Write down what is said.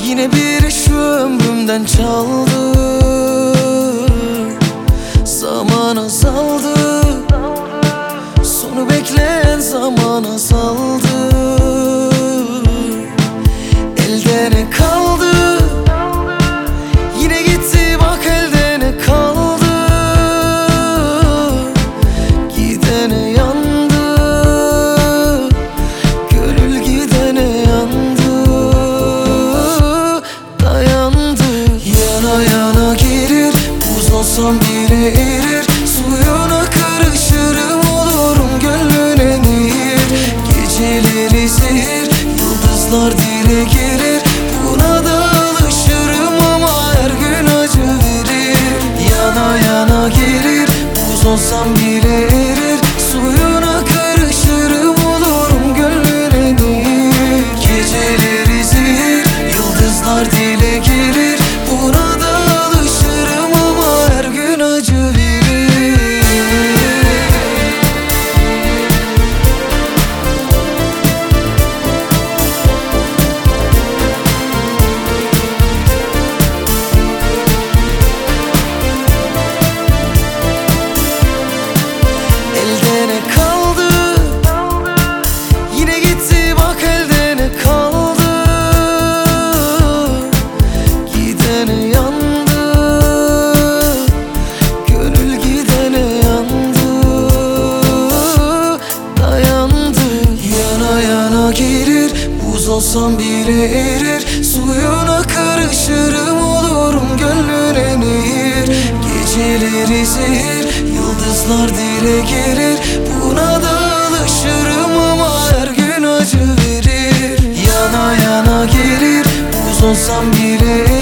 Yine biri şu ömrümden çaldı. Zaman azaldı, sonu bekleyen zaman azaldı. Elde ne kaldı? Yine gitti bak, elde ne kaldı? Gidene yandı, gönül gidene yandı. Dayandı. Yana yana gelir, buz olsam bile erir. Suyuna karışırım, olurum gönlüne nehir. Geceleri zehir, yıldızlar dile gelir. Buna da alışırım ama her gün acı verir. Yana yana gelir, buz olsam bile erir. Suyuna karışırım, olurum gönlüne nehir. Geceleri zehir, yıldızlar dile gelir. Buna da alışırım ama her gün acı verir. Elde ne kaldı? Yine gitti bak, elde ne kaldı? Gidene yandı, gönül gidene yandı. Dayandı. Yana yana gelir, buz olsam bile erir. Suyuna karışırım, olurum gönlüne nehir. Geceleri zehir, yıldızlar dile gelir. Buna da alışırım ama her gün acı verir. Yana yana gelir, buz olsam bile